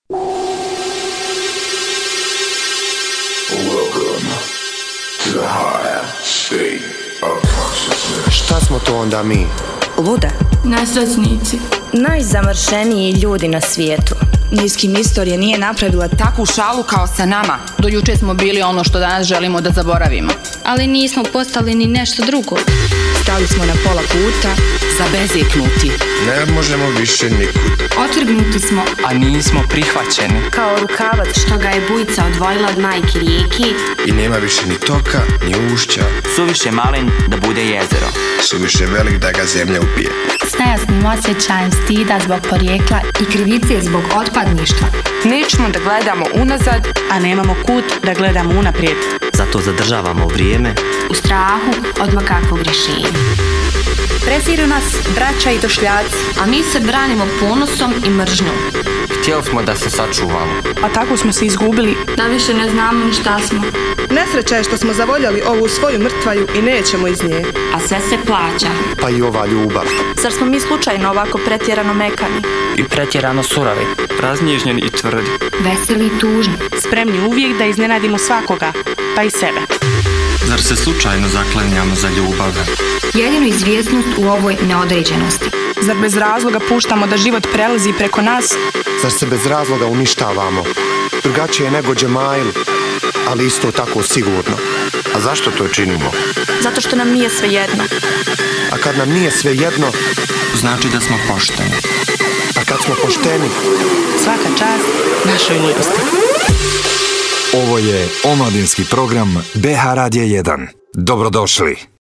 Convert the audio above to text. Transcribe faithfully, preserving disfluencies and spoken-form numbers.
Šta smo to onda mi? Lude. Nesrećnici. Najzamršeniji ljudi na svijetu. Ni s kim istorija nije napravila takvu šalu kao sa nama. Do juče smo bili ono što danas želimo da zaboravimo. Ali nismo postali ni nešto drugo. Stali smo na pola puta. Zabezeknuti. Ne možemo više nikud. Otrgnuti smo, a nismo prihvaćeni. Kao rukavac što ga je bujica odvojila od majke rijeke. I nema više ni toka, ni ušća. Suviše malen da bude jezero. Suviše velik da ga zemlja upije. S nejasnim osjećajem stida zbog porijekla i krivice zbog otpadništva. Nećemo da gledamo unazad, a nemamo kut da gledamo unaprijed. Zato zadržavamo vrijeme u strahu od makakvog rješenja. Preziru nas braća i došljaci, a mi se branimo ponosom i mržnjom. Htjeli smo da se sačuvamo, a tako smo se izgubili da više ne znamo ni šta smo. Nesreća je što smo zavoljeli ovu svoju mrtvaju i nećemo iz nje. A sve se plaća. Pa i ova ljubav. Zar smo mi slučajno ovako pretjerano mekani? I pretjerano surovi, raznježnjeni i tvrdi. Veseli i tužni. Spremni uvijek da iznenadimo svakoga, pa i sebe. Zar se slučajno zaklanjamo za ljubav? Jedinu izvjesnost u ovoj neodređenosti. Zar bez razloga puštamo da život prelazi preko nas? Zar se bez razloga uništavamo? Drugačije nego Džemail, ali isto tako sigurno. A zašto to činimo? Zato što nam nije sve jedno. A kad nam nije sve jedno, znači da smo pošteni. A kad smo pošteni, svaka čast našoj ljudosti. Ovo je omladinski program B H Radija jedan. Dobrodošli.